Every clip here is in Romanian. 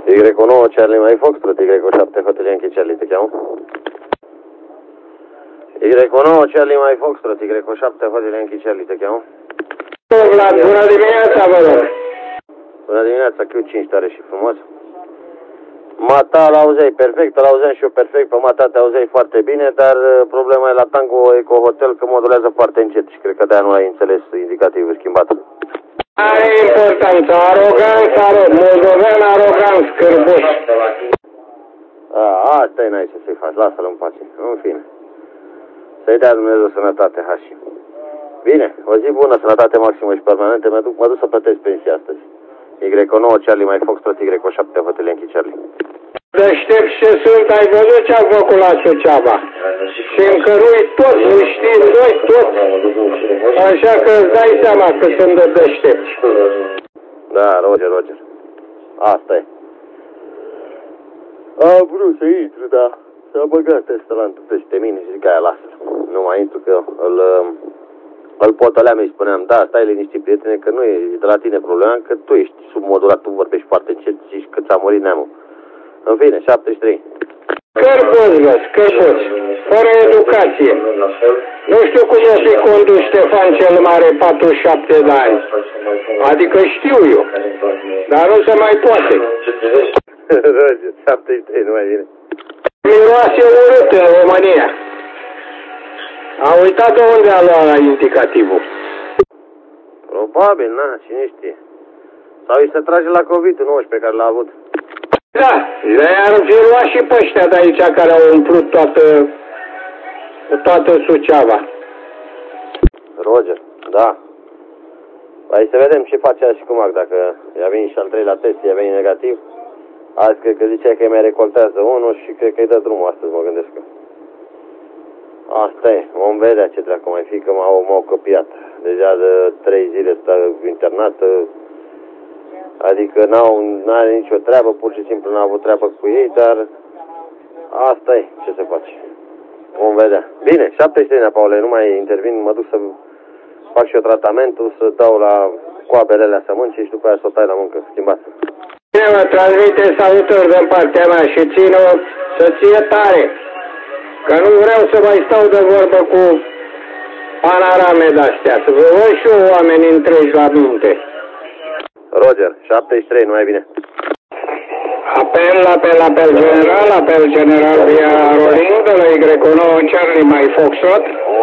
Y9 Charlie Mike Foxtrot, Y7 Hotel Yankee Charlie, te cheamă? Y9 Charlie Mike Foxtrot, Y7 Hotel Yankee Charlie, te cheamă? Vlad, bună dimineața, vă rog. Bună dimineața, Q5 tare și frumos. Mata l-auzeai perfect, l-auzeam și eu perfect, pe Mata te auzeai foarte bine, dar problema e la Tango Eco Hotel că modulează foarte încet și cred că de-aia nu ai înțeles indicativul schimbat. Are importanță, aroganță, moldovean, aroganță, scârboș. Asta e n-ai ce să-i faci, lasă-l în pace, în fine. Să-i dea Dumnezeu sănătate, Hași. Bine, o zi bună, sănătate maximă și permanentă, mă duc să plătesc pensia astăzi. Y9 Charlie Mike Foxtrot, Y7 Hotel Yankee Charlie. Deștept ce sunt, ai văzut ce-am făcut la Suceava. Și încărui tot, nu știm noi tot. Așa că îți dai seama că sunt de deștepți. Da, Roger. Asta e. A vrut să intru, dar s-a băgat ăsta peste mine și zic aia lasă. Nu mai intru că îl potoleam, îi spuneam, da, stai liniștit, prietene, că nu e de la tine problema, că tu ești submodulat, tu vorbești foarte încet și că ți-a murit neamul. În fine, 73. Scârboți, bă, scârboți, fără educație. Nu știu cum o să-i conduci Ștefan cel Mare, 47 de ani. Adică știu eu, dar nu se mai poate. Roger, 73, nu mai vine. Miroase urât în România. A uitat de unde a luat indicativul. Probabil, na, cine știe. Sau îi se trage la COVID-19 pe care l-a avut. Da, le-ar fi luat și pe ăștia de aici care au umplut toată Suceava. Roger, da. Hai să vedem ce face azi și cu Mac, dacă i-a venit și al treilea test, i-a venit negativ. Azi cred că zicea că mai recoltează unul și cred că îi dă drumul astăzi, mă gândesc că. Asta e, vom vedea ce dracu mai fi, că m-au copiat. Deja de 3 zile stau internat, adică n-are nicio treabă, pur și simplu n-a avut treabă cu ei, dar asta e, ce se face. Vom vedea. Bine, 73, Paule, nu mai intervin, mă duc să fac și eu tratamentul, să dau la coabele alea sămâncii și după aia să o tai la muncă, schimbat. Bine, mă transmite salutări din partea mea și țin-o să ție tare, că nu vreau să mai stau de vorbă cu panorame de-astea, să vă văd și eu oameni întregi la minte. Roger, 73, nu mai bine. Apel general via rolling de la Y9 Charlie Mike Foxtrot.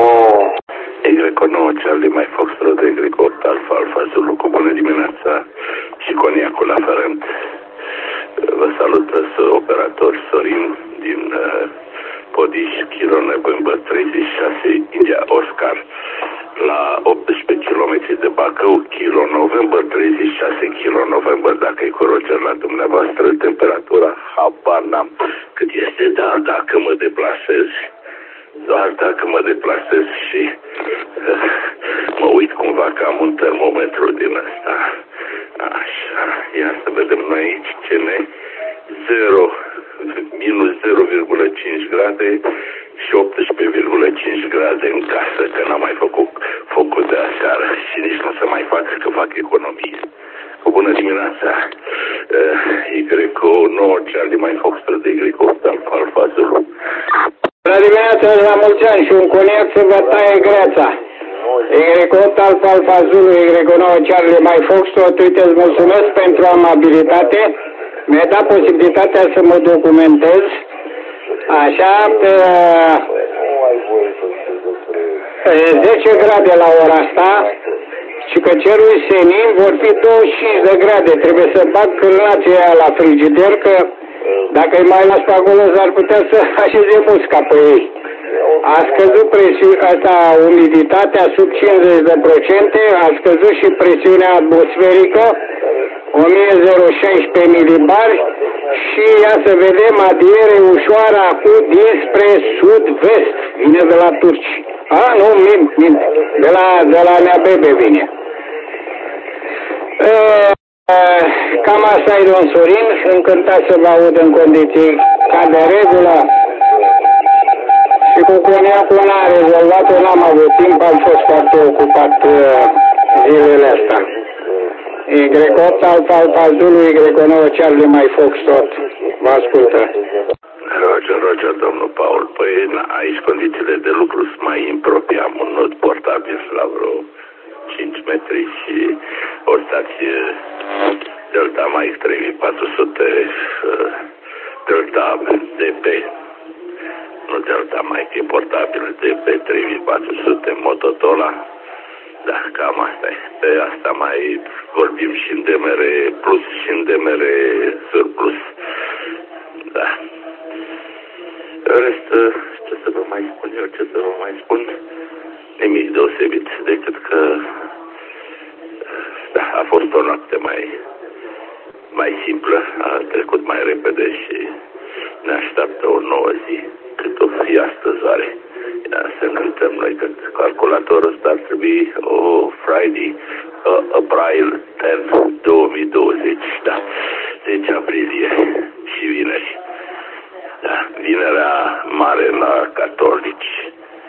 Y9 Charlie Mike Foxtrot, Y8 Alfa Zulu, cu bună dimineața și coniacul aferent. Vă salută operator Sorin din Podiș, Kilo November 36, India Oscar, la 18 km de Bacău, Kilo November 36, Kilo November, dacă e cu Roger la dumneavoastră, temperatura, habar n-am cât este, dar dacă mă deplasez, doar dacă mă deplasez și mă uit cumva că am un termometru din ăsta. Așa, ia să vedem noi aici ce ne 0, minus 0,5 grade și 18,5 grade în casă, că n-am mai făcut focul de aseară și nici nu o să mai fac, că fac economie. Cu bună dimineața, Y9 Charlie Mike Foxtrot, Y8 Alfa Zulu. Bună dimineața, la mulți ani și un coniac să vă taie greața. Y8 Alfa Zulu, Y9 Charlie Mike Foxtrot, uite, îți mulțumesc pentru amabilitate. Mi-a dat posibilitatea să mă documentez. Așa, pe 10 grade la ora asta și că cerul senin vor fi 25 de grade. Trebuie să bag cârnația aia la frigider, că dacă îi mai las pe acolo, s-ar putea să așeze musca pe ei. A scăzut umiditatea sub 50%, a scăzut și presiunea atmosferică, 1016 milibari și ia să vedem adiere ușoară acum dinspre sud-vest, vine de la turci. Nu, mint, de la Neabebe vine. Cam asta e, domn Sorin, încântat să vă aud în condiții ca de regulă. Și cu coniacul n-a rezolvat-o, n-am avut timp, am fost foarte ocupat zilele astea. Y8 Alfa Alfa Zulu Y9 Charlie Mike Foxtrot. Vă ascultă. Roger, domnul Paul. Păi, aici condițiile de lucru sunt mai improprii. Am un not portabil la vreo 5 metri și o stație Delta Mike 3400 Delta DP. Nu Delta Mike, e portabil DP 3400 Mototola. Da, cam asta e. Pe asta mai vorbim și în DMR Plus și în DMR Surplus. Da. În rest, ce să vă mai spun? Nimic deosebit, decât că da, a fost o noapte mai simplă, a trecut mai repede și ne așteaptă o nouă zi, cât o fi astăzi oare. Ia să ne uităm noi că calculatorul ăsta ar trebui o Friday, April 10, 2020, da, 10 aprilie și vineri. Da, vinerea mare la catolici.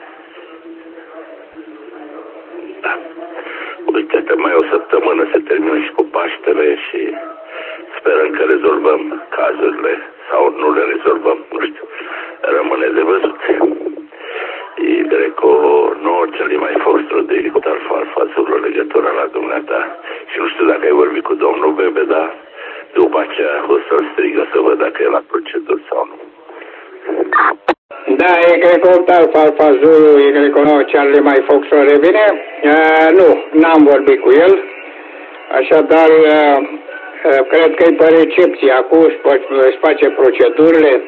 Da. Uite, mai o săptămână se termină și cu Paștele și sperăm că rezolvăm cazurile sau nu le rezolvăm, nu știu, rămâne de văzut. Y9 Charlie Mike Foxtrot de Alfa Zulu legătura la dumneata și nu știu dacă ai vorbit cu domnul Bebe, dar după aceea o să-l strigă să văd dacă e la procedură sau nu. Da, Y8 Alfa Alfa Zulu Y9 Charlie Mike Foxtrot revine? Nu, n-am vorbit cu el, așadar cred că e pe recepție acum, își face procedurile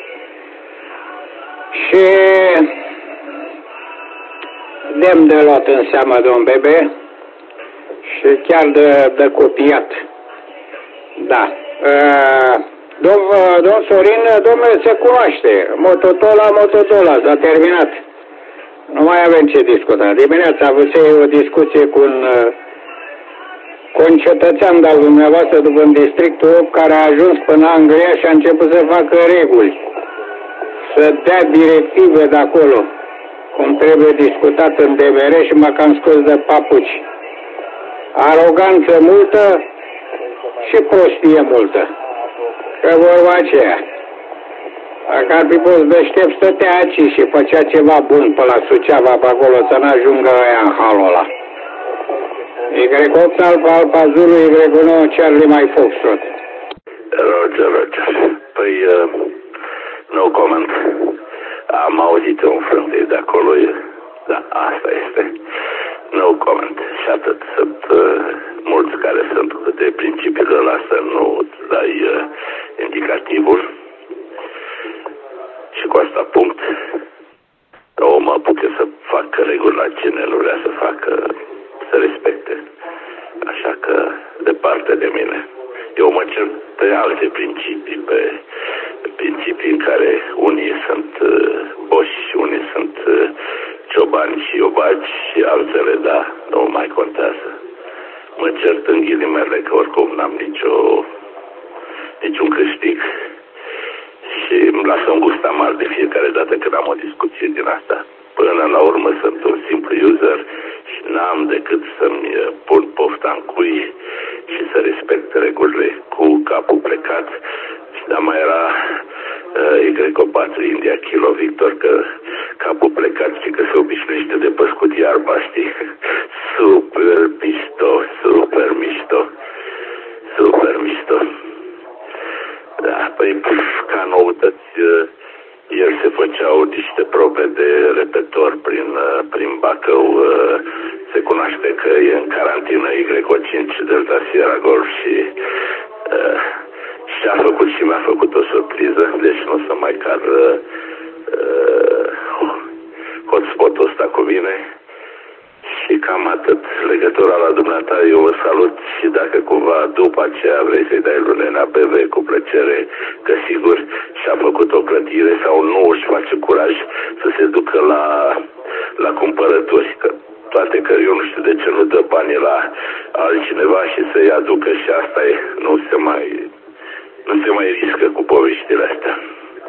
și demn de luat în seamă, domn Bebe, și chiar de copiat. Da. Domn Sorin, domnule, se cunoaște. Mototola, s-a terminat. Nu mai avem ce discuta. Dimineața avusei o discuție cu un cetățean de-al dumneavoastră după în districtul 8 care a ajuns până Anglia și a început să facă reguli. Să dea directive de acolo, cum trebuie discutat în DMR și m-a cam scos de papuci. Aroganță multă și prostie multă. Că vorba aceea. Dacă ar fi fost deștept, stătea aici și făcea ceva bun pe la Suceava, pe acolo, să n-ajungă ăia în halul ăla. Y8 Alfa Alfa Zulu Y9 Charlie Mike Foxtrot. Roger. Păi, no comment. Am auzit un frânte de acolo, da, asta este. No comment. Și atât. Sunt mulți care sunt de principiul ăla să nu dai indicativul. Și cu asta punct. O mă apucă să fac regulile ce ne vrea să facă, să respecte. Așa că, departe de mine. Eu mă cer pe alte principii, pe principii în care unii sunt boși, unii sunt ciobani și iobaci și altele, da, nu mai contează. Mă cert în ghilimele că oricum n-am niciun câștig și îmi lasă un gust amar de fiecare dată când am o discuție din asta. Până la urmă sunt un simplu user și n-am decât să-mi pun pofta în cui și să respect regulile cu capul plecat. Dar mai era Y4 India Kilo Victor că capul plecat și că se obișnuiește de păscut iarba, știi? Super mișto. Da, păi ca noutăți ieri se făceau niște probe de repetor prin Bacău. Se cunoaște că e în carantină Y5 Delta Sierra Golf și și-a făcut și mi-a făcut o surpriză, deci nu o să mai car hotspot-ul ăsta cu mine. Și cam atât. Legătura la dumneata, eu vă salut și dacă cumva după aceea vrei să-i dai lui la BV cu plăcere, că sigur și-a făcut o clădire sau nu își face curaj să se ducă la cumpărături, că toate că eu nu știu de ce nu dă banii la altcineva și să-i aducă și asta e, nu se mai riscă cu poveștile astea.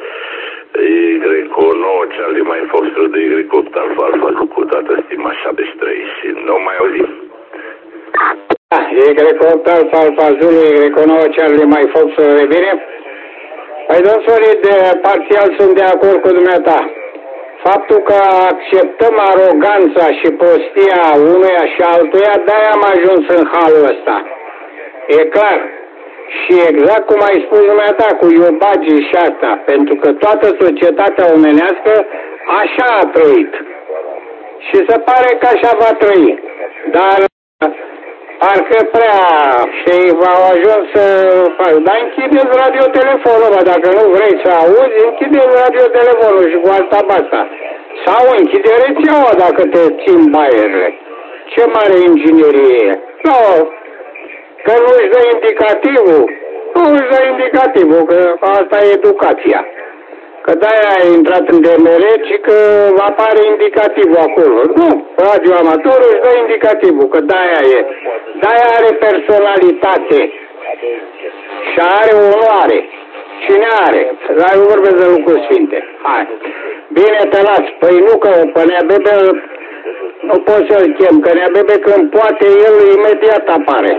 Y9 Charlie Mike Foxtrot de Y8 Alfa Alfa cu toată stima 73 și nu mai auzim. Y8 Alfa Zulu, Y9 Charlie Mike Fox, revine. Păi, domn Sorin, parțial sunt de acord cu dumneata. Faptul că acceptăm aroganța și prostia unuia și altuia, de-aia am ajuns în halul ăsta. E clar. Și exact cum ai spus dumneata, cu iubagii și asta, pentru că toată societatea omenească așa a trăit. Și se pare că așa va trăi. Dar parcă prea și v-au ajuns să fac. Dar închideți radiotelefonul, bă, dacă nu vrei să auzi, închideți radiotelefonul și cu asta basta. Sau închide rețeaua dacă te țin baierele. Ce mare inginerie e. Nu, că nu își dă indicativul. Nu își dă indicativul, că asta e educația. Că de-aia a intrat în DMR și că apare indicativul acolo. Nu, radioamatorul își dă indicativul, că de-aia e. De-aia are personalitate. Și are onoare. Cine are? Dar eu vorbesc de lucruri sfinte. Hai. Bine, te las. Păi nu, că pe Nea Bebe nu pot să-l chem, că Nea Bebe când poate el imediat apare.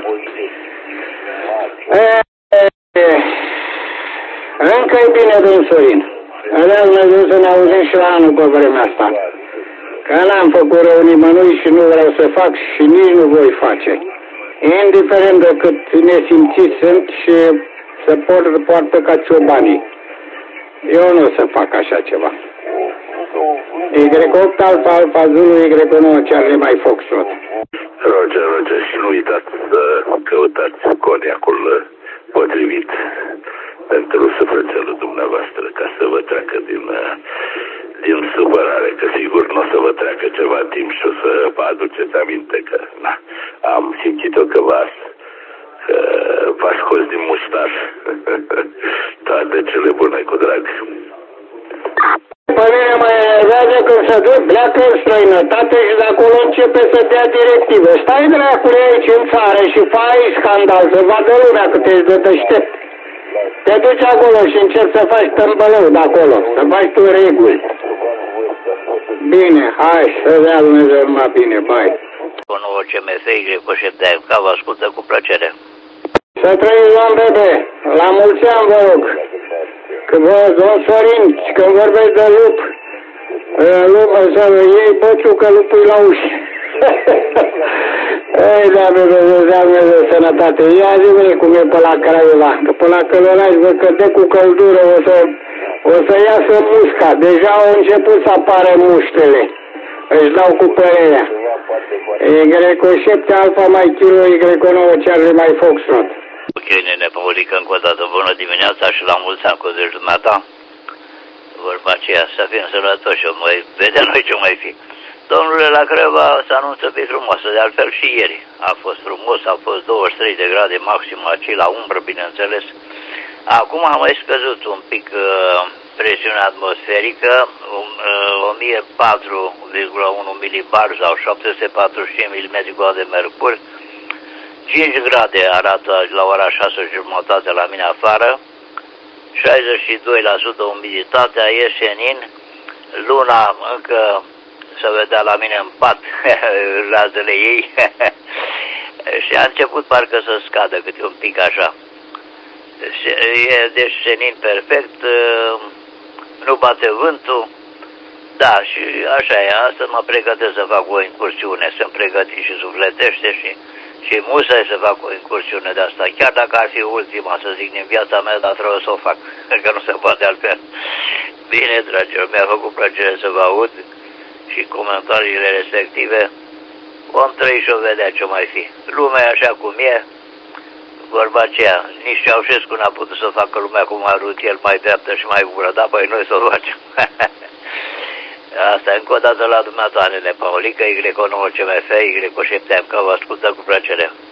Încă-i bine, domn Sorin. Vreau Dumnezeu să ne auzim și la anul pe vremea asta. Că n-am făcut rău nimănui și nu vreau să fac și nici nu voi face. Indiferent de cât nesimțiți sunt și se poartă ca ciobanii. Eu nu o să fac așa ceva. Y8 Alfa Zulu, Y9 Charlie Mike Foxtrot. Roger, și nu uitați să căutați coniacul potrivit pentru sufletelul dumneavoastră, ca să vă treacă din supărare, că sigur nu o să vă treacă ceva timp și o să vă aduceți aminte că am simțit-o că v-a scos din muștar. Toate cele bune, cu drag. Pe mine mă enervează când se duc, pleacă în străinătate și de acolo începe să dea directive. Stai dracule aici în țară și fai scandal, să vadă lumea cât ești de deștept. Te duci acolo și încerci să faci tâmbălău de acolo, să faci tu reguli. Bine, hai, să dea Dumnezeu numai bine, bai. Cu nouă CMF, Y8 de AFK, vă ascultă cu plăcere. Să trăiți, domn Bebe, la mulți ani vă rog. Că vă, domn Sorin, când vorbești de lup, să iei băciu că lupul la uși. Ei, Doamne, de sănătate. Ia zi-mi cum e pe la Craiova, că pe la Călăraș vă căde cu căldură, o să iasă musca. Deja au început să apară muștele. Își dau cu părerea. Y7 Alfa Mike Kilo, Y9 Charlie Mike Foxtrot. Ok, nene, Paulică, încă o dată bună dimineața și la mulți ani cu zici dumneata. Vorba aceea, să fim sănătoși, mai vedem noi ce mai fi. Domnule, la Craiova se anunță pe frumoasă, de altfel și ieri. A fost frumos, a fost 23 de grade maxim aici, la umbră, bineînțeles. Acum a mai scăzut un pic presiunea atmosferică, 1004,1 milibar sau 745 mm de mercur. 5 grade arată la ora 6:30 la mine afară, 62% umiditatea, e senin, luna încă se vedea la mine în pat, razele ei, și a început parcă să scadă câte un pic așa. E deci senin perfect, nu bate vântul, da, și așa e, asta mă pregătesc să fac o incursiune, sunt pregătit și sufletește și musai să fac o incursiune de asta, chiar dacă ar fi ultima, să zic, din viața mea, dar trebuie să o fac, că nu se poate altfel. Bine, dragilor, mi-a făcut plăcere să vă aud și comentariile respective. Vom trăi și o vedea ce mai fi. Lumea e așa cum e, vorba aceea, nici Ceaușescu n-a putut să facă lumea cum a vrut el, mai dreaptă și mai bună, dar păi noi să o facem. Asta încă o dată la dumneavoastră, nene Paulică, Y9 CMF, Y7 că vă ascultă cu plăcere.